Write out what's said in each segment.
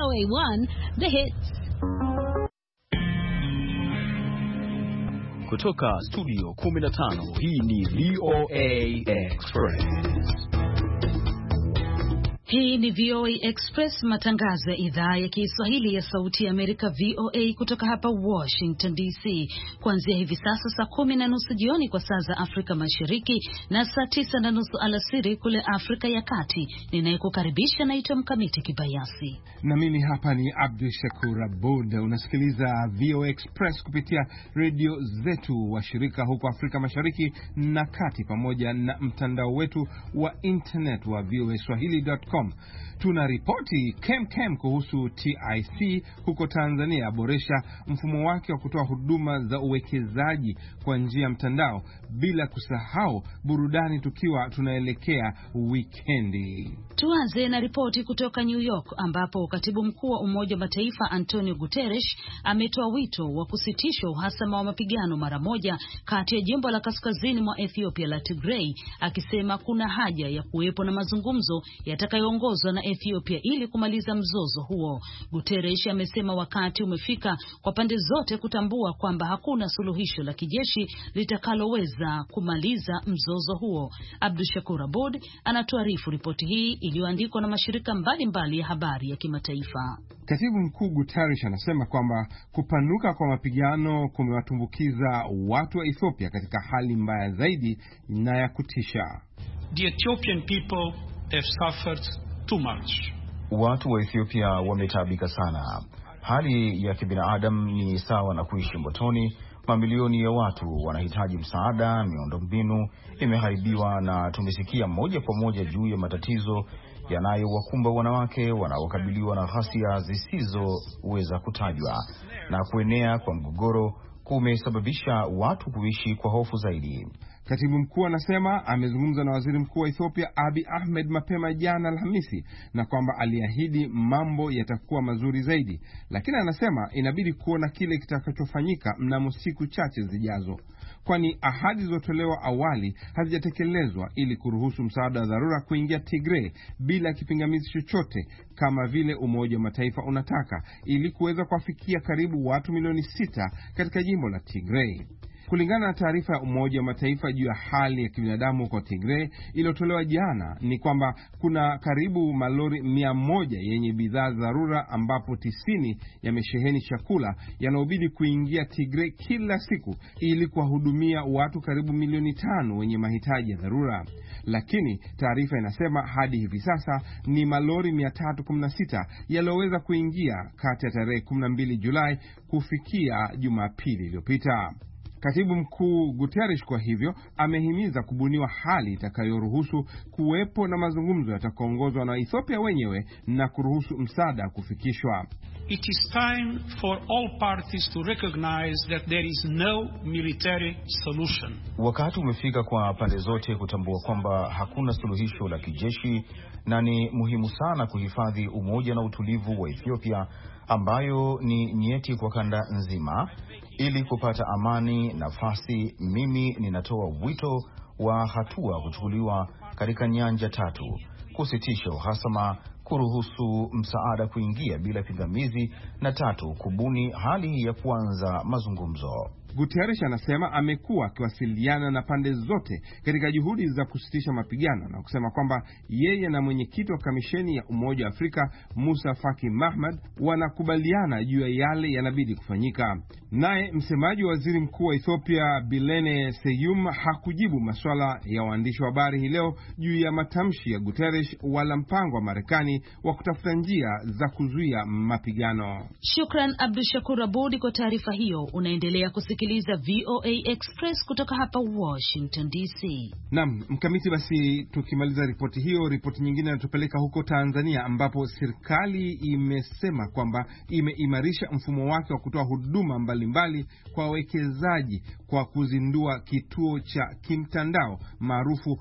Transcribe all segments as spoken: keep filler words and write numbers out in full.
O A one, the hits. Kutoka studio kumi na tano, hii ni V O A Express. Hii ni V O A Express, matangazo ya idhaa ya Kiswahili ya Sauti ya Amerika V O A kutoka hapa Washington D C. Kuanzia hivi sasa saa kumi na nusu jioni kwa saa za Afrika Mashariki na saa tisa na nusu alasiri kule Afrika ya Kati. Ninayekukaribisha naitwa Mkamiti Kibayasi. Na mimi hapa ni Abdul Shakur Abud. Unasikiliza V O A Express kupitia radio zetu wa shirika huko Afrika Mashariki na Kati, pamoja na mtandao wetu wa internet wa V O A Swahili dot com. Tuna ripoti kem kem kuhusu T I C huko Tanzania aboresha mfumo wake wa kutoa huduma za uwekezaji kwa njia ya mtandao, bila kusahau burudani tukiwa tunaelekea wikendi. Tuanze na ripoti kutoka New York ambapo katibu mkuu wa Umoja wa Mataifa Antonio Guterres ametoa wito wa kusitishwa uhasama wa mapigano mara moja kati ya jimbo la kaskazini mwa Ethiopia la Tigray, akisema kuna haja ya kuwepo na mazungumzo yatakayoongozwa na Ethiopia ili kumaliza mzozo huo. Guterres amesema wakati umefika kwa pande zote kutambua kwamba hakuna suluhisho la kijeshi litakaloweza kumaliza mzozo huo. Abdul Shakur Abud anatuarifu ripoti hii iliyoandikwa na mashirika mbalimbali mbali ya habari ya kimataifa. Katibu mkuu Guterres anasema kwamba kupanuka kwa mapigano kumewatumbukiza watu wa Ethiopia katika hali mbaya zaidi na ya kutisha. The Ethiopian people have suffered too much. Watu wa Ethiopia wametaabika sana. Hali ya kibinadamu ni sawa na kuishi motoni. Mamilioni ya watu wanahitaji msaada, miundombinu imeharibiwa, na tumesikia moja kwa moja juu ya matatizo yanayowakumba wanawake wanaokabiliwa na ghasia zisizoweza kutajwa, na kuenea kwa mgogoro kumesababisha watu kuishi kwa hofu zaidi. Katibu mkuu anasema amezungumza na waziri mkuu wa Ethiopia Abiy Ahmed mapema jana Alhamisi, na kwamba aliahidi mambo yatakuwa mazuri zaidi, lakini anasema inabidi kuona kile kitakachofanyika mnamo siku chache zijazo, kwani ahadi zilizotolewa awali hazijatekelezwa ili kuruhusu msaada wa dharura kuingia Tigray bila kipingamizi chochote kama vile Umoja wa Mataifa unataka, ili kuweza kuwafikia karibu watu milioni sita katika jimbo la Tigray. Kulingana na taarifa ya Umoja wa Mataifa juu ya hali ya kibinadamu kwa Tigray iliyotolewa jana, ni kwamba kuna karibu malori mia moja yenye bidhaa dharura, ambapo tisini yamesheheni chakula yanayobidi kuingia Tigray kila siku ili kuwahudumia watu karibu milioni tano wenye mahitaji ya dharura. Lakini taarifa inasema hadi hivi sasa ni malori mia tatu kumi na sita yaliyoweza kuingia kati ya tarehe kumi na mbili Julai kufikia Jumapili iliyopita. Katibu mkuu Guterres kwa hivyo amehimiza kubuniwa hali itakayoruhusu kuwepo na mazungumzo yatakayoongozwa na Ethiopia wenyewe na kuruhusu msaada kufikishwa. It is time for all parties to recognize that there is no military solution. Wakati umefika kwa pande zote kutambua kwamba hakuna suluhisho la kijeshi, na ni muhimu sana kuhifadhi umoja na utulivu wa Ethiopia ambayo ni nyeti kwa kanda nzima. Ili kupata amani nafasi, mimi ninatoa wito wa hatua kuchukuliwa katika nyanja tatu: kusitisha uhasama, kuruhusu msaada kuingia bila pingamizi, na tatu, kubuni hali ya kuanza mazungumzo. Guterres anasema amekuwa akiwasiliana na pande zote katika juhudi za kusitisha mapigano, na kusema kwamba yeye na mwenyekiti wa kamisheni ya Umoja wa Afrika Musa Faki Mahamat wanakubaliana juu ya yale yanabidi kufanyika. Naye msemaji wa waziri mkuu wa Ethiopia Bilene Seyum hakujibu maswala ya waandishi wa habari hii leo juu ya matamshi ya Guterres wala mpango wa Marekani wa kutafuta njia za kuzuia mapigano. Shukran Abdul Shakur Abud kwa taarifa hiyo. Unaendelea kusikiliza V O A Express kutoka hapa Washington D C. Naam, Mkamiti, basi tukimaliza ripoti hiyo, ripoti nyingine inatupeleka huko Tanzania ambapo serikali imesema kwamba imeimarisha mfumo wake wa kutoa huduma mbalimbali kwa wawekezaji kwa kuzindua kituo cha kimtandao maarufu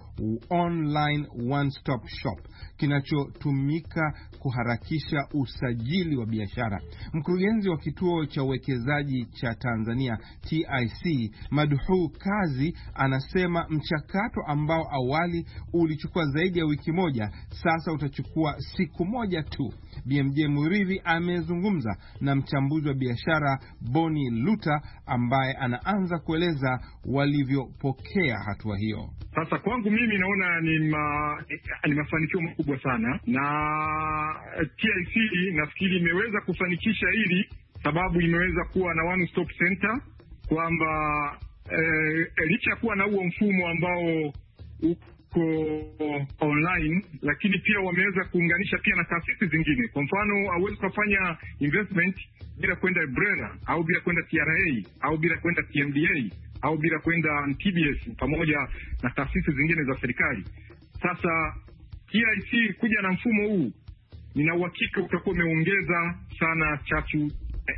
online one stop shop kinachotumika kuharakisha usajili wa biashara. Mkurugenzi wa kituo cha uwekezaji cha Tanzania T I C Madhu Kazi anasema mchakato ambao awali ulichukua zaidi ya wiki moja sasa utachukua siku moja tu. B M J Muridhi amezungumza na mchambuzi wa biashara Boni Luta ambaye anaanza kueleza walivyopokea hatua hiyo. Sasa kwangu mimi naona ni, ma, ni mafanikio makubwa sana, na T I C nafikiri imeweza kufanikisha hili sababu imeweza kuwa na one stop center, kwamba eh, licha kuwa na huo mfumo ambao uko online, lakini pia wameweza kuunganisha pia na taasisi zingine. Kwa mfano, hauwezi kufanya investment bila kwenda BRELA au bila kwenda T R A au bila kwenda T M D A au bila kwenda T B S pamoja na taasisi zingine za serikali. Sasa T I C kuja na mfumo huu, nina uhakika utakuwa umeongeza sana chachu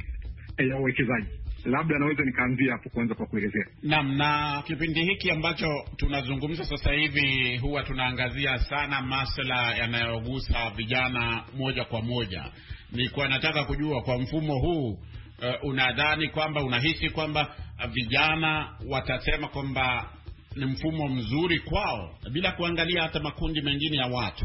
eh, ya uwekezaji. Labda naweza nikaanzia hapo kwanza kwa kuelezea. Naam, na kipindi hiki ambacho tunazungumza sasa hivi huwa tunaangazia sana masuala yanayogusa vijana moja kwa moja. Nilikuwa nataka kujua kwa mfumo huu uh, unadhani kwamba unahisi kwamba vijana watasema kwamba ni mfumo mzuri kwao bila kuangalia hata makundi mengine ya watu?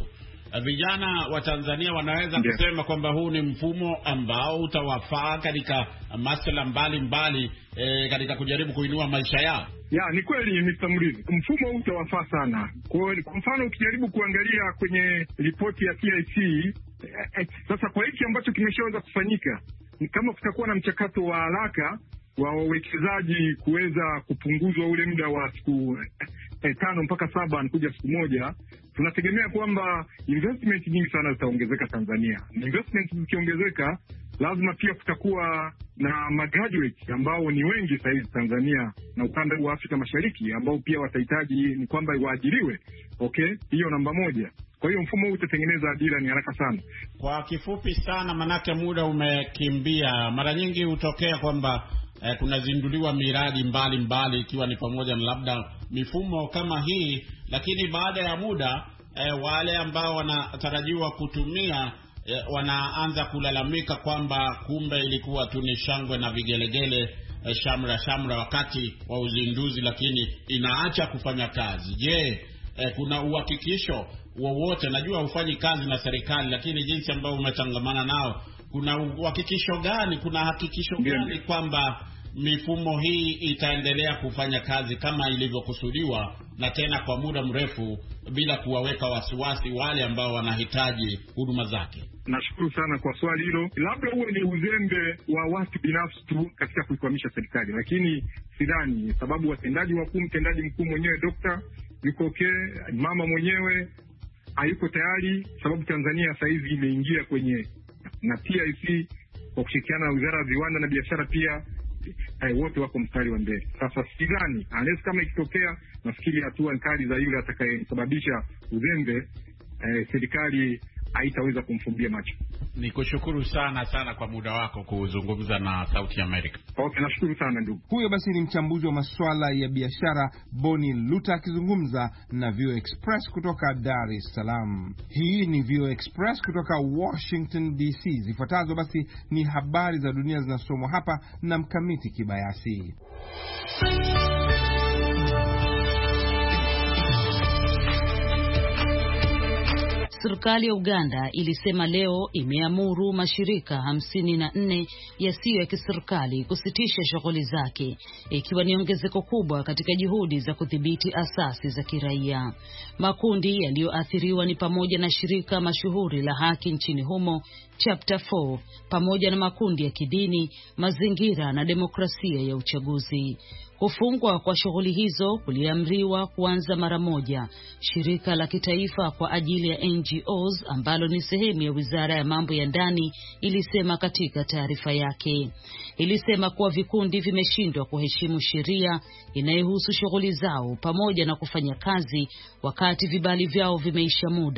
Vijana wa Tanzania wanaweza yeah, kusema kwamba huu ni mfumo ambao utawafaa katika masuala mbalimbali e, katika kujaribu kuinua maisha yao? Ya, ni kweli mister Murithi. Mfumo huu utawafaa sana. Kwa kwa mfano ukijaribu kuangalia kwenye ripoti ya T I C, eh, eh, sasa kwa hiki ambacho kimeshaweza kufanyika, ni kama kutakuwa na mchakato wa haraka wa wawekezaji kuweza kupunguzwa ule muda wa siku eh, tano mpaka saba nikuja siku moja, tunategemea kwamba investment nyingi sana zitaongezeka Tanzania. Investment zikiongezeka, lazima pia kutakuwa na magraduate ambao ni wengi sasa hivi Tanzania na ukanda wa Afrika Mashariki ambao pia watahitaji ni kwamba waajiriwe. Okay, hiyo namba moja. Kwa hiyo mfumo huu utatengeneza ajira ni haraka sana. Kwa kifupi sana, manake muda umekimbia, mara nyingi hutokea kwamba eh, kunazinduliwa miradi mbali mbali ikiwa ni pamoja na labda mifumo kama hii, lakini baada ya muda eh, wale ambao wanatarajiwa kutumia eh, wanaanza kulalamika kwamba kumbe ilikuwa tu ni shangwe na vigelegele, eh, shamra shamra wakati wa uzinduzi, lakini inaacha kufanya kazi. Je, eh, kuna uhakikisho wowote? Najua hufanyi kazi na serikali, lakini jinsi ambao umechangamana nao, kuna uhakikisho gani, kuna hakikisho gani kwamba mifumo hii itaendelea kufanya kazi kama ilivyokusudiwa na tena kwa muda mrefu bila kuwaweka wasiwasi wale ambao wanahitaji huduma zake? Nashukuru sana kwa swali hilo. Labda huo ni uzembe wa watu binafsi tu katika kuikwamisha serikali, lakini sidhani, sababu watendaji wakuu, mtendaji mkuu mwenyewe dokta yuko okay, mama mwenyewe hayuko tayari, sababu Tanzania sasa hivi imeingia kwenye na T I C kwa kushirikiana na Wizara ya Viwanda na Biashara pia, eh, wote wako mstari wa mbele. Sasa sidhani, unless kama ikitokea, nafikiri hatua kali za yule atakayesababisha uzembe, eh, serikali haitaweza kumfumbia macho. Nikushukuru sana sana kwa muda wako kuzungumza na Sauti America. Okay, nashukuru sana ndugu. Huyo basi ni mchambuzi wa masuala ya biashara Boni Luta akizungumza na V O Express kutoka Dar es Salaam. Hii ni V O Express kutoka Washington D C. Zifuatazo basi ni habari za dunia zinasomwa hapa na Mkamiti Kibayasi. Serikali ya Uganda ilisema leo imeamuru mashirika hamsini na nne yasiyo ya kiserikali kusitisha shughuli zake, ikiwa ni ongezeko kubwa katika juhudi za kudhibiti asasi za kiraia. Makundi yaliyoathiriwa ni pamoja na shirika mashuhuri la haki nchini humo Chapter four, pamoja na makundi ya kidini, mazingira na demokrasia ya uchaguzi. Kufungwa kwa shughuli hizo kuliamriwa kuanza mara moja. Shirika la kitaifa kwa ajili ya N G Os ambalo ni sehemu ya Wizara ya Mambo ya Ndani ilisema katika taarifa yake. Ilisema kuwa vikundi vimeshindwa kuheshimu sheria inayohusu shughuli zao pamoja na kufanya kazi wakati vibali vyao vimeisha muda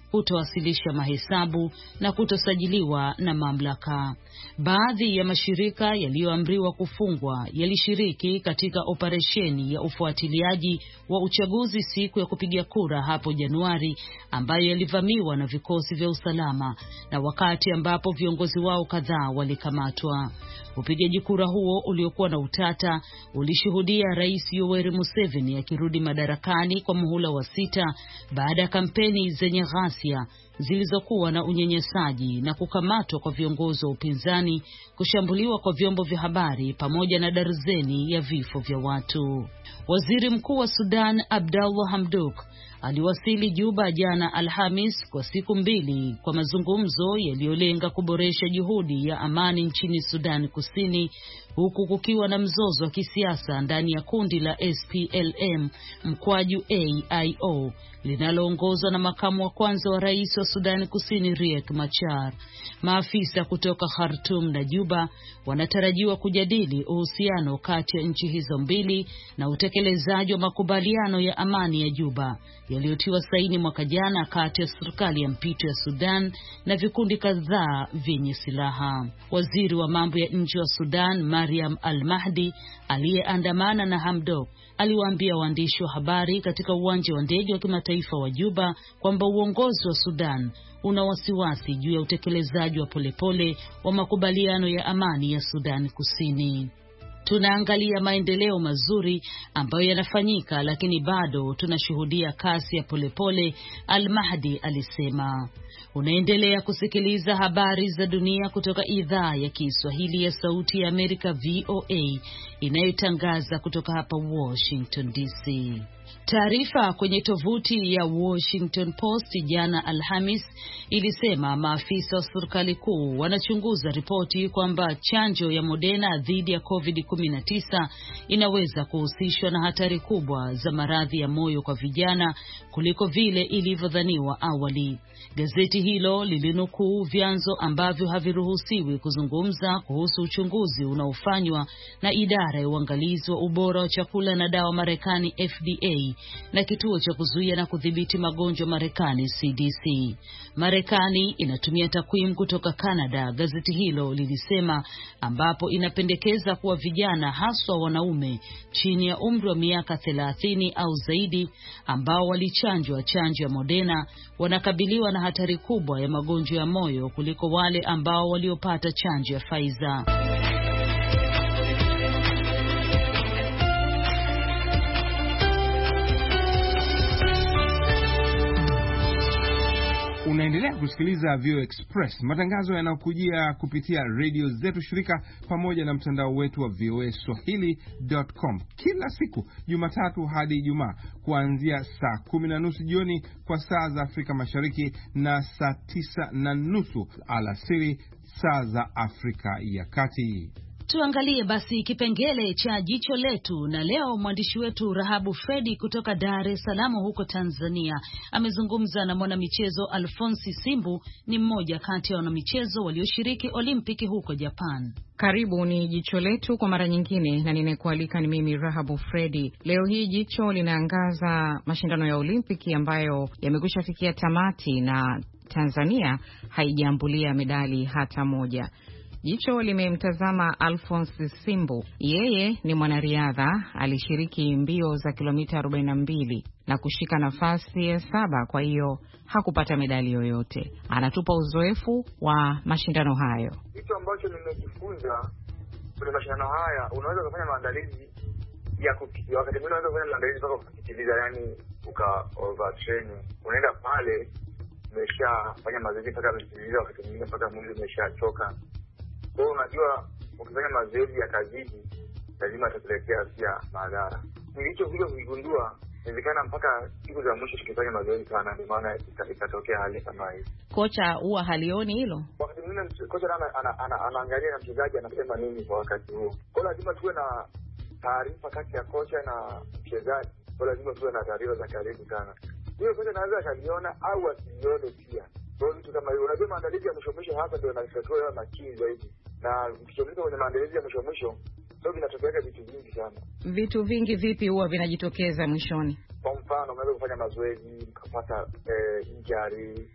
kutowasilisha mahesabu na kutosajiliwa na mamlaka. Baadhi ya mashirika yaliyoamriwa kufungwa yalishiriki katika operesheni ya ufuatiliaji wa uchaguzi siku ya kupiga kura hapo Januari, ambayo yalivamiwa na vikosi vya usalama na wakati ambapo viongozi wao kadhaa walikamatwa. Upigaji kura huo uliokuwa na utata ulishuhudia Rais Yoweri Museveni akirudi madarakani kwa muhula wa sita baada ya kampeni zenye ghasia zilizokuwa na unyanyasaji na kukamatwa kwa viongozi wa upinzani, kushambuliwa kwa vyombo vya habari pamoja na darzeni ya vifo vya watu. Waziri Mkuu wa Sudan Abdallah Hamdok aliwasili Juba jana Alhamis kwa siku mbili kwa mazungumzo yaliyolenga kuboresha juhudi ya amani nchini Sudan Kusini, huku kukiwa na mzozo wa kisiasa ndani ya kundi la S P L M mkwaju A I O linaloongozwa na makamu wa kwanza wa rais wa Sudan Kusini Riek Machar. Maafisa kutoka Khartoum na Juba wanatarajiwa kujadili uhusiano kati ya nchi hizo mbili na utekelezaji wa makubaliano ya amani ya Juba yaliyotiwa saini mwaka jana kati ya serikali ya mpito ya Sudan na vikundi kadhaa vyenye silaha. Waziri wa mambo ya nje wa Sudan Mariam Al-Mahdi aliyeandamana na Hamdok aliwaambia waandishi wa habari katika uwanja wa ndege wa kimataifa wa Juba kwamba uongozi wa Sudan una wasiwasi juu ya utekelezaji wa polepole wa makubaliano ya amani ya Sudan Kusini. Tunaangalia maendeleo mazuri ambayo yanafanyika, lakini bado tunashuhudia kasi ya polepole, Al-Mahdi alisema. Unaendelea kusikiliza habari za dunia kutoka idhaa ya Kiswahili ya Sauti ya Amerika V O A inayotangaza kutoka hapa Washington D C. Taarifa kwenye tovuti ya Washington Post jana Alhamis ilisema maafisa wa serikali kuu wanachunguza ripoti kwamba chanjo ya Moderna dhidi ya COVID kumi na tisa inaweza kuhusishwa na hatari kubwa za maradhi ya moyo kwa vijana kuliko vile ilivyodhaniwa awali. Gazeti hilo lilinukuu vyanzo ambavyo haviruhusiwi kuzungumza kuhusu uchunguzi unaofanywa na idara ya uangalizi wa ubora wa chakula na dawa Marekani F D A na kituo cha kuzuia na kudhibiti magonjwa Marekani C D C. Marekani inatumia takwimu kutoka Canada, gazeti hilo lilisema, ambapo inapendekeza kuwa vijana haswa wanaume chini ya umri wa miaka thelathini au zaidi ambao walichanjwa chanjo ya Moderna wanakabiliwa na hatari kubwa ya magonjwa ya moyo kuliko wale ambao waliopata chanjo ya Pfizer. Unaendelea kusikiliza V O Express, matangazo yanayokujia kupitia radio zetu shirika pamoja na mtandao wetu wa V O A Swahili dot com kila siku Jumatatu hadi Ijumaa kuanzia saa kumi na nusu jioni kwa saa za Afrika Mashariki na saa tisa na nusu alasiri saa za Afrika ya Kati. Tuangalie basi kipengele cha jicho letu, na leo mwandishi wetu Rahabu Fredi kutoka Dar es Salaam huko Tanzania amezungumza na mwanamichezo Alfonsi Simbu, ni mmoja kati ya wanamichezo walioshiriki Olimpiki huko Japan. Karibu ni jicho letu kwa mara nyingine, na ninayekualika ni mimi Rahabu Fredi. Leo hii jicho linaangaza mashindano ya Olimpiki ambayo yamekwisha fikia tamati na Tanzania haijaambulia medali hata moja. Jicho limemtazama Alfonsi Simbu. Yeye ni mwanariadha, alishiriki mbio za kilomita arobaini na mbili na kushika nafasi ya saba, kwa hiyo hakupata medali yoyote. Anatupa uzoefu wa mashindano hayo. Kitu ambacho nimejifunza kwenye mashindano haya, unaweza kufanya maandalizi ya kupitia, wakati mwingine unaweza kufanya maandalizi mpaka kupitiliza, yani uka overtrain. Unaenda pale umeshafanya mazoezi mpaka kupitiliza, wakati mwingine mpaka mwili umeshachoka. Kwa hiyo unajua ukifanya mazoezi ya kazini lazima atatuletea pia madhara. Nilicho vile kuigundua, inawezekana mpaka siku za mwisho tukifanya mazoezi sana ndio maana ikatokea hali kama hii. Kocha huwa halioni hilo? Wakati mwingine kocha ana anaangalia na mchezaji anasema nini kwa wakati huo. Kwa hiyo lazima tuwe na taarifa kati ya kocha na mchezaji. Kwa hiyo lazima tuwe na taarifa za karibu sana. Hiyo kocha anaweza akaliona au asione pia. Kwa hiyo kama hiyo, unajua maandalizi ya mwisho mwisho hapa ndio yanatakiwa makini zaidi. Na ukijumlisha kwenye maandalizi ya mwisho mwisho ndio vinatokea vitu vingi sana. Vitu vingi vipi huwa vinajitokeza mwishoni? Kwa mfano, unaweza kufanya mazoezi mkapata eh, injury,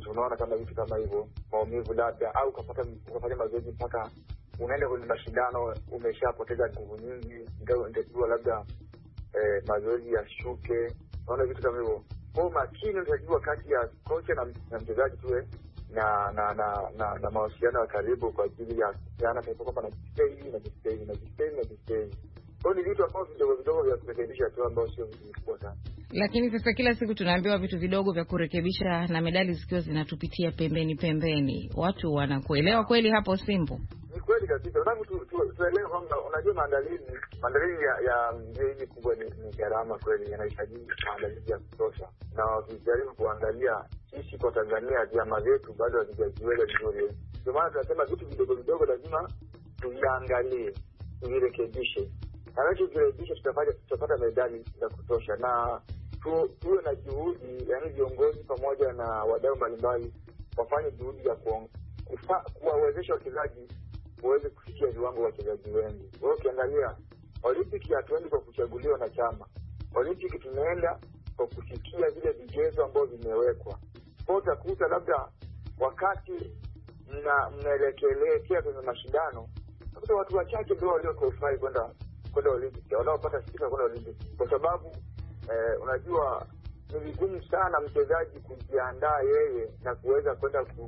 kitu, unaona kama vitu kama hivyo, maumivu labda, au ukapata ukafanya mazoezi mpaka unaenda kwenye mashindano umeshapoteza nguvu nyingi, ndio ndio labda eh, mazoezi yashuke, unaona vitu kama hivyo. Kwa makini unajua kati ya kocha na, na mchezaji tuwe na na na na, na mawasiliano ya karibu kwa ajili ya jana kwa kwamba na stay na stay na stay na stay. Kwa ni vitu ambavyo vidogo vidogo vya kurekebisha tu ambao sio vikubwa sana. Lakini sasa kila siku tunaambiwa vitu vidogo vya kurekebisha na medali zikiwa zinatupitia pembeni pembeni. Watu wanakuelewa kweli hapo Simbu? Ni kweli kabisa. Unataka tu, tu, tuelewe kwamba unajua maandalizi maandalizi ya, ya mbio hizi kubwa ni, ni gharama kweli, yanahitaji maandalizi ya kutosha. Na ukijaribu kuangalia sisi kwa Tanzania vyama vyetu bado havijajiweka vizuri. Ndio maana tunasema vitu vidogo vidogo lazima tuviangalie, tuvirekebishe. Na tukirekebisha tutapata tutapata medali za kutosha, na tu, tuwe na juhudi, yani viongozi pamoja na wadau mbalimbali wafanye juhudi ya kuwawezesha wachezaji waweze kufikia viwango vya wachezaji wengi. Wewe ukiangalia Olympic hatuendi kwa kuchaguliwa na chama. Olympic tunaenda kwa kufikia vile vigezo ambavyo vimewekwa. Kwa utakuta labda wakati mna mnaelekelea kwenye mashindano, utakuta watu wachache ndio walio qualify kwenda kwenda Olympic, wanaopata sifa kwenda Olympic, kwa sababu eh, unajua ni vigumu sana mchezaji kujiandaa yeye na kuweza kwenda ku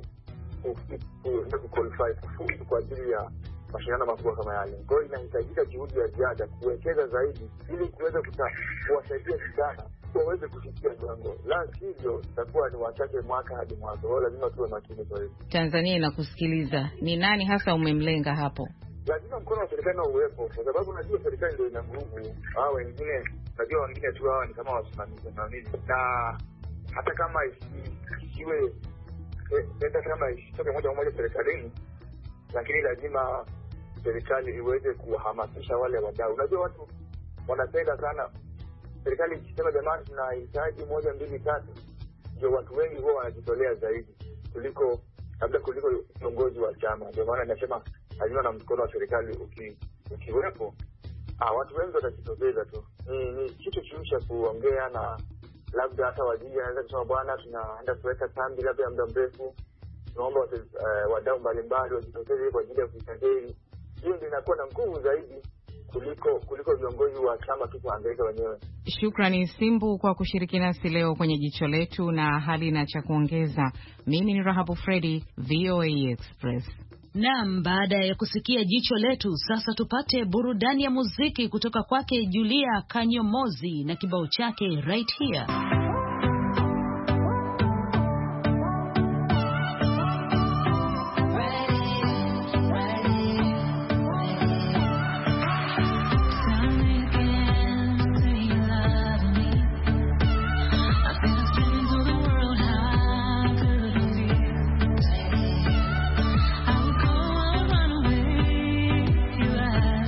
ku qualify kufuzu kwa ajili ya mashindano makubwa kama yale. Kwa hiyo inahitajika juhudi ya ziada kuwekeza zaidi ili kuweza kuwasaidia vijana waweze kufikia viwango. La sivyo itakuwa ni wachache mwaka hadi mwaka. Kwa hiyo lazima tuwe makini kwa hiyo. Tanzania inakusikiliza. Ni nani hasa umemlenga hapo? Lazima mkono wa serikali na uwepo, kwa sababu unajua serikali ndio ina nguvu. Hao wengine unajua wengine tu hawa ni kama wasimamizi na nini. Na hata kama isiwe hata kama isitoke moja kwa moja serikalini, lakini lazima serikali iweze kuhamasisha wale wadau. Unajua watu wanapenda sana serikali ikisema jamani tunahitaji moja mbili tatu, ndio watu wengi huwa wanajitolea zaidi kuliko labda kuliko viongozi wa chama. Ndio maana nasema lazima na mkono wa serikali uki, ukiwepo, ah watu wengi watajitokeza tu. Ni, ni kitu cha kuongea, na labda hata waziri anaweza kusema bwana tunaenda kuweka kambi labda ya muda mrefu, tunaomba uh, wadau mbalimbali wajitokeze kwa ajili ya kuisajili. Hiyo ndio inakuwa na nguvu zaidi kuliko kuliko viongozi wa chama tu kuangaika wenyewe. Shukrani Simbu kwa kushiriki nasi leo kwenye Jicho Letu, na hali na cha kuongeza. Mimi ni Rahabu Fredi, V O A Express. Naam, baada ya kusikia Jicho Letu, sasa tupate burudani ya muziki kutoka kwake Julia Kanyomozi na kibao chake Right Here.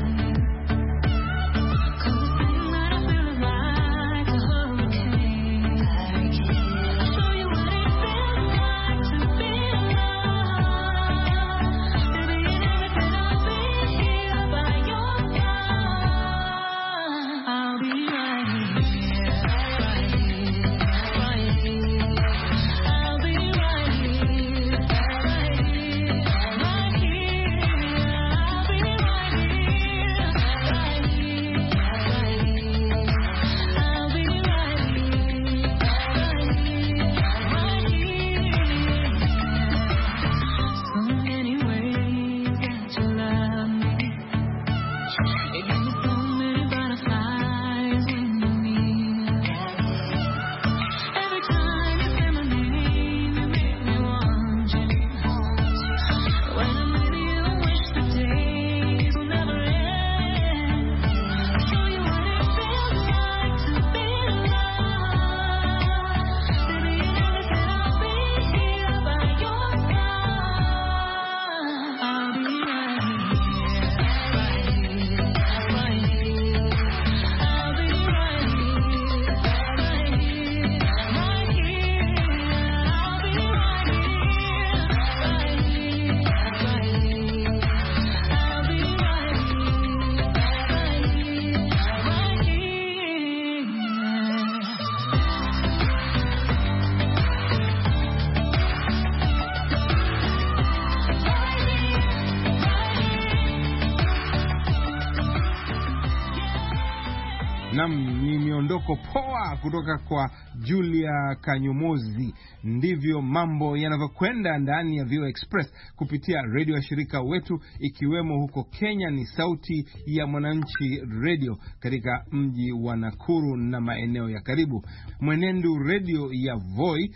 Cause the thing that I feel is like a hurricane. Nam, ni miondoko poa kutoka kwa Julia Kanyomozi. Ndivyo mambo yanavyokwenda ndani ya V O A Express kupitia redio ya shirika wetu, ikiwemo huko Kenya ni Sauti ya Mwananchi Radio katika mji wa Nakuru na maeneo ya karibu, Mwenendo Radio ya Voi,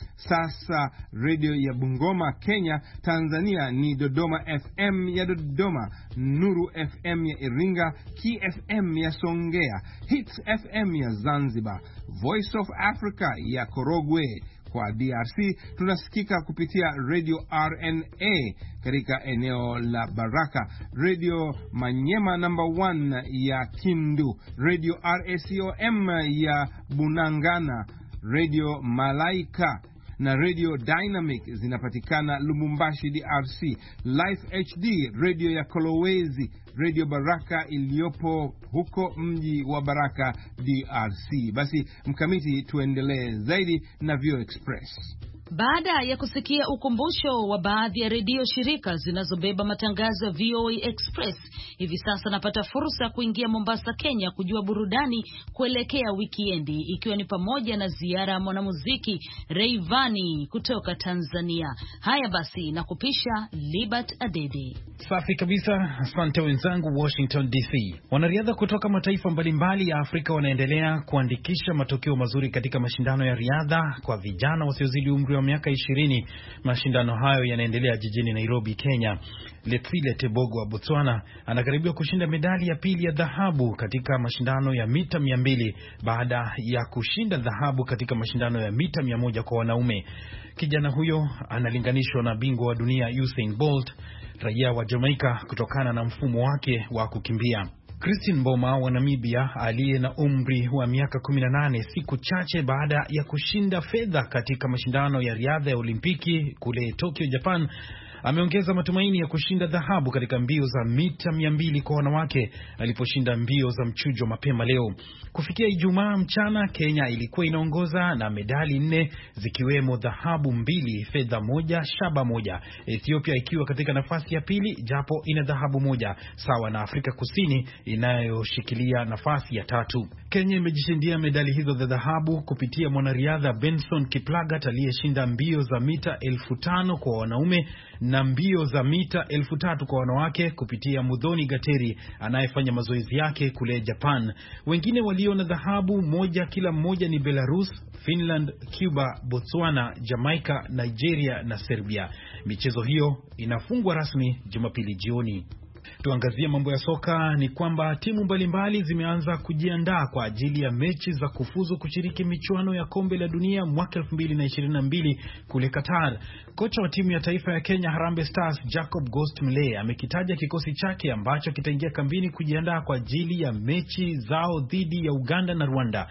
sasa Radio ya Bungoma Kenya. Tanzania ni Dodoma F M ya Dodoma, Nuru F M ya Iringa, Ki F M ya Songea, Hits F M ya Zanzibar, Voice of Africa ya Korogwe. Kwa D R C tunasikika kupitia Radio R N A katika eneo la Baraka, Radio Manyema number one ya Kindu, Radio R A C O M ya Bunangana, Radio Malaika na Radio Dynamic zinapatikana Lubumbashi D R C, Life H D Radio ya Kolwezi, Radio Baraka iliyopo huko mji wa Baraka D R C. Basi mkamiti, tuendelee zaidi na V O A Express. Baada ya kusikia ukumbusho wa baadhi ya redio shirika zinazobeba matangazo ya V O A Express, hivi sasa napata fursa ya kuingia Mombasa, Kenya kujua burudani kuelekea wikiendi, ikiwa ni pamoja na ziara ya mwanamuziki Rayvanny kutoka Tanzania. Haya basi, na kupisha Libert Adede. Safi kabisa, asante wenzangu Washington D C. Wanariadha kutoka mataifa mbalimbali ya Afrika wanaendelea kuandikisha matokeo mazuri katika mashindano ya riadha kwa vijana wasiozidi umri wa miaka ishirini. Mashindano hayo yanaendelea jijini Nairobi, Kenya. Letsile Tebogo wa Botswana anakaribia kushinda medali ya pili ya dhahabu katika mashindano ya mita mia mbili baada ya kushinda dhahabu katika mashindano ya mita mia moja kwa wanaume. Kijana huyo analinganishwa na bingwa wa dunia Usain Bolt, raia wa Jamaica, kutokana na mfumo wake wa kukimbia. Christine Mboma wa Namibia aliye na umri wa miaka kumi na nane, siku chache baada ya kushinda fedha katika mashindano ya riadha ya Olimpiki kule Tokyo, Japan, ameongeza matumaini ya kushinda dhahabu katika mbio za mita mia mbili kwa wanawake aliposhinda mbio za mchujo mapema leo. Kufikia Ijumaa mchana, Kenya ilikuwa inaongoza na medali nne, zikiwemo dhahabu mbili, fedha moja, shaba moja. Ethiopia ikiwa katika nafasi ya pili japo ina dhahabu moja, sawa na Afrika Kusini inayoshikilia nafasi ya tatu. Kenya imejishindia medali hizo za dhahabu kupitia mwanariadha Benson Kiplagat aliyeshinda mbio za mita elfu tano kwa wanaume na mbio za mita elfu tatu kwa wanawake kupitia Muthoni Gateri anayefanya mazoezi yake kule Japan. Wengine walio na dhahabu moja kila mmoja ni Belarus, Finland, Cuba, Botswana, Jamaica, Nigeria na Serbia. Michezo hiyo inafungwa rasmi Jumapili jioni. Tuangazie mambo ya soka. Ni kwamba timu mbalimbali zimeanza kujiandaa kwa ajili ya mechi za kufuzu kushiriki michuano ya kombe la dunia mwaka elfu mbili na ishirini na mbili kule Qatar. Kocha wa timu ya taifa ya Kenya Harambee Stars Jacob Ghost Mulee amekitaja kikosi chake ambacho kitaingia kambini kujiandaa kwa ajili ya mechi zao dhidi ya Uganda na Rwanda.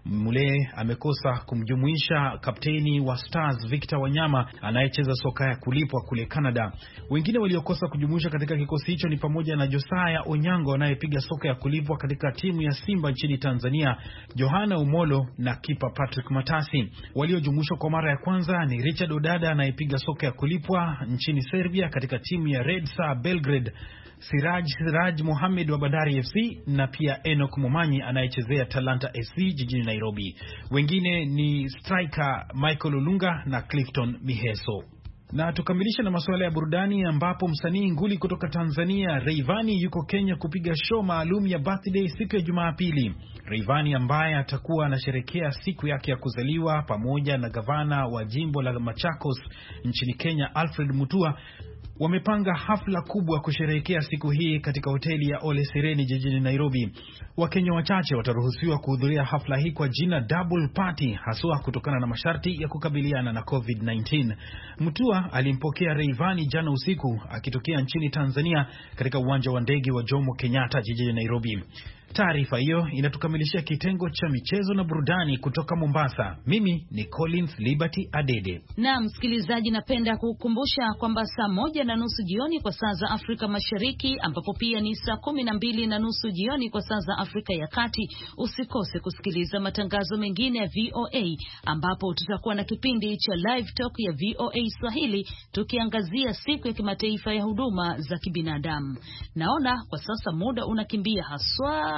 Mulee amekosa kumjumuisha kapteni wa Stars Victor Wanyama anayecheza soka ya kulipwa kule Canada. Wengine waliokosa kujumuisha katika kikosi hicho ni pamoja na Josaya Onyango anayepiga soka ya kulipwa katika timu ya Simba nchini Tanzania, Johana Umolo na kipa Patrick Matasi. Waliojumuishwa kwa mara ya kwanza ni Richard Odada anayepiga soka ya kulipwa nchini Serbia katika timu ya Red Star Belgrade, Siraj Siraj Mohamed wa Bandari F C na pia Enoch Momanyi anayechezea Talanta F C jijini Nairobi. Wengine ni striker Michael Olunga na Clifton Miheso. Na tukamilisha na masuala ya burudani ambapo msanii nguli kutoka Tanzania Rayvanny yuko Kenya kupiga show maalum ya birthday siku ya Jumapili. Rayvanny ambaye atakuwa anasherehekea siku yake ya kuzaliwa pamoja na gavana wa jimbo la Machakos nchini Kenya Alfred Mutua wamepanga hafla kubwa kusherehekea siku hii katika hoteli ya Ole Sereni jijini Nairobi. Wakenya wachache wataruhusiwa kuhudhuria hafla hii kwa jina double party, haswa kutokana na masharti ya kukabiliana na COVID nineteen. Mutua alimpokea Rayvanny jana usiku akitokea nchini Tanzania katika uwanja wa ndege wa Jomo Kenyatta jijini Nairobi. Taarifa hiyo inatukamilishia kitengo cha michezo na burudani kutoka Mombasa. Mimi ni Collins Liberty Adede. Na msikilizaji, napenda kukukumbusha kwamba saa moja na nusu jioni kwa saa za Afrika Mashariki, ambapo pia ni saa kumi na mbili na nusu jioni kwa saa za Afrika ya Kati, usikose kusikiliza matangazo mengine ya V O A, ambapo tutakuwa na kipindi cha Live Talk ya V O A Swahili tukiangazia siku ya kimataifa ya huduma za kibinadamu. Naona kwa sasa muda unakimbia haswa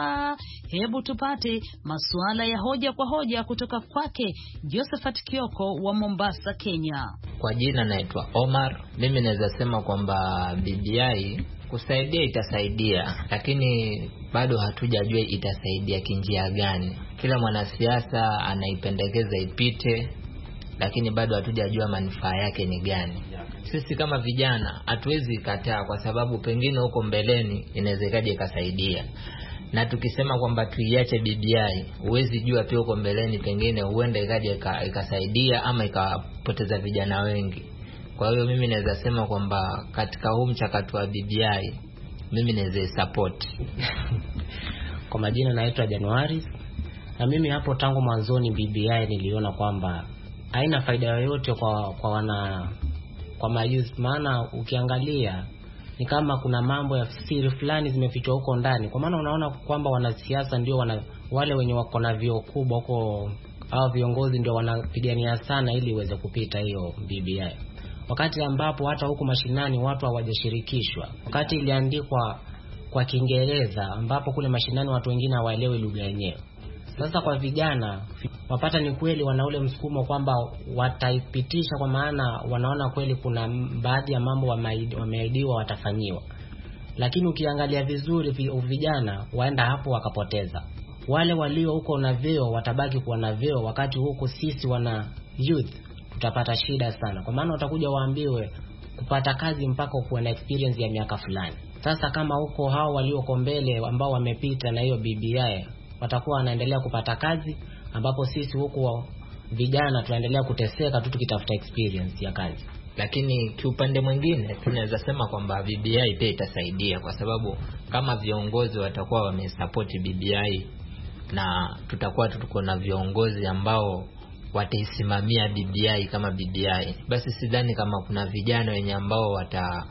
Mombasa. Hebu tupate masuala ya hoja kwa hoja kutoka kwake Josephat Kioko wa Mombasa, Kenya. Kwa jina naitwa Omar. Mimi naweza sema kwamba B B I kusaidia itasaidia, lakini bado hatujajua itasaidia kinjia gani. Kila mwanasiasa anaipendekeza ipite, lakini bado hatujajua manufaa yake ni gani. Sisi kama vijana hatuwezi kataa, kwa sababu pengine huko mbeleni inawezekaje ikasaidia. Na tukisema kwamba tuiache B B I, huwezi jua pia huko mbeleni pengine huenda ikaje ikasaidia ama ikapoteza vijana wengi. Kwa hiyo mimi naweza sema kwamba katika huu mchakato wa B B I mimi naweza support. Kwa majina naitwa Januari, na mimi hapo tangu mwanzoni B B I niliona kwamba haina faida yoyote kwa kwa wana kwa mayouth. Maana ukiangalia ni kama kuna mambo ya siri fulani zimefichwa huko ndani. Kwa maana unaona kwamba wanasiasa ndio wana wale wenye wako na vio kubwa huko, au viongozi ndio wanapigania sana ili iweze kupita hiyo B B I. Wakati ambapo hata huko mashinani watu hawajashirikishwa. Wakati iliandikwa kwa Kiingereza ambapo kule mashinani watu wengine hawaelewi lugha yenyewe. Sasa kwa vijana wapata ni kweli wana ule msukumo kwamba wataipitisha, kwa maana wanaona kweli kuna baadhi ya mambo wameahidiwa watafanyiwa. Lakini ukiangalia vizuri vijana waenda hapo wakapoteza. Wale walio huko na vyeo watabaki kuwa na vyeo, wakati huko sisi wana youth tutapata shida sana. Kwa maana utakuja waambiwe kupata kazi mpaka kuwa na experience ya miaka fulani. Sasa kama huko hao walioko mbele ambao wamepita na hiyo B B I watakuwa wanaendelea kupata kazi, ambapo sisi huko vijana tunaendelea kuteseka tu tukitafuta experience ya kazi. Lakini kiupande mwingine tunaweza sema kwamba B B I pia itasaidia, kwa sababu kama viongozi watakuwa wamesupport B B I na tutakuwa tuko na viongozi ambao wataisimamia B B I kama B B I, basi sidhani kama kuna vijana wenye ambao wata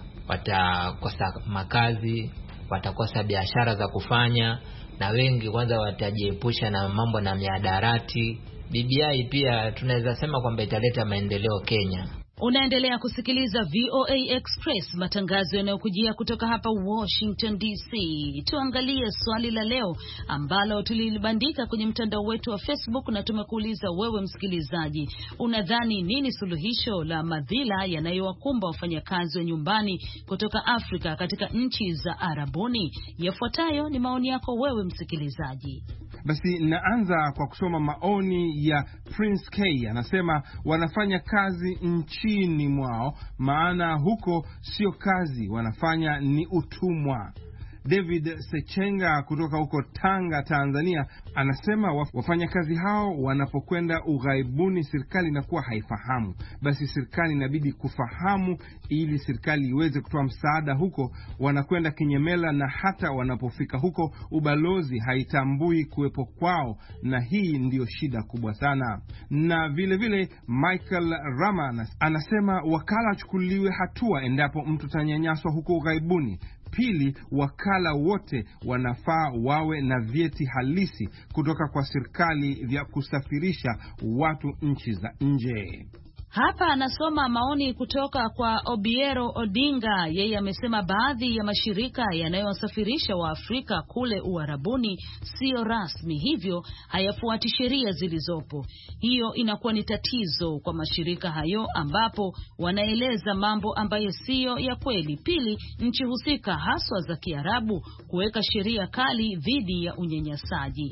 watakosa makazi, watakosa biashara za kufanya, na wengi kwanza watajiepusha na mambo na miadarati. B B I pia tunaweza sema kwamba italeta maendeleo Kenya. Unaendelea kusikiliza V O A Express, matangazo yanayokujia kutoka hapa Washington D C. Tuangalie swali la leo ambalo tulilibandika kwenye mtandao wetu wa Facebook, na tumekuuliza wewe msikilizaji, unadhani nini suluhisho la madhila yanayowakumba wafanyakazi wa nyumbani kutoka Afrika katika nchi za Arabuni? Yafuatayo ni maoni yako wewe msikilizaji. Basi naanza kwa kusoma maoni ya Prince K. Anasema wanafanya kazi nchini mwao, maana huko sio kazi wanafanya, ni utumwa. David Sechenga kutoka huko Tanga, Tanzania, anasema wafanyakazi hao wanapokwenda ughaibuni serikali inakuwa haifahamu. Basi serikali inabidi kufahamu ili serikali iweze kutoa msaada huko. Wanakwenda kinyemela, na hata wanapofika huko ubalozi haitambui kuwepo kwao, na hii ndiyo shida kubwa sana. Na vile vile Michael Rama anasema wakala achukuliwe hatua endapo mtu tanyanyaswa huko ughaibuni. Pili, wakala wote wanafaa wawe na vyeti halisi kutoka kwa serikali vya kusafirisha watu nchi za nje. Hapa anasoma maoni kutoka kwa Obiero Odinga. Yeye amesema baadhi ya mashirika yanayowasafirisha wa Afrika kule Uarabuni sio rasmi, hivyo hayafuati sheria zilizopo. Hiyo inakuwa ni tatizo kwa mashirika hayo, ambapo wanaeleza mambo ambayo sio ya kweli. Pili, nchi husika haswa za Kiarabu kuweka sheria kali dhidi ya unyanyasaji.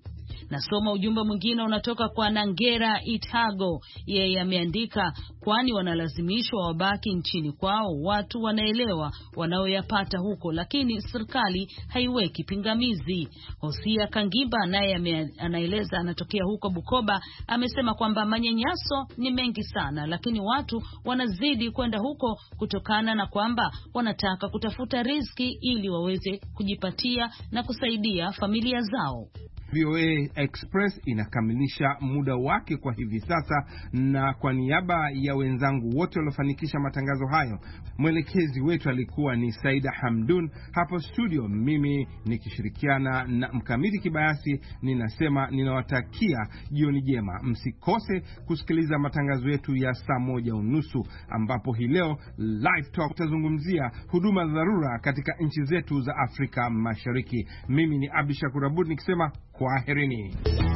Nasoma ujumbe mwingine unatoka kwa Nangera Itago. Yeye ameandika, kwani wanalazimishwa wabaki nchini kwao. Watu wanaelewa wanaoyapata huko, lakini serikali haiweki pingamizi. Hosia Kangiba naye anaeleza, anatokea huko Bukoba, amesema kwamba manyanyaso ni mengi sana, lakini watu wanazidi kwenda huko kutokana na kwamba wanataka kutafuta riziki ili waweze kujipatia na kusaidia familia zao. V O A Express inakamilisha muda wake kwa hivi sasa, na kwa niaba ya wenzangu wote waliofanikisha matangazo hayo, mwelekezi wetu alikuwa ni Saida Hamdun. Hapo studio mimi nikishirikiana na Mkamiti Kibayasi ninasema ninawatakia jioni jema. Msikose kusikiliza matangazo yetu ya saa moja unusu ambapo hii leo Live Talk tutazungumzia huduma dharura katika nchi zetu za Afrika Mashariki. Mimi ni Abdi Shakur Abud nikisema kwaherini.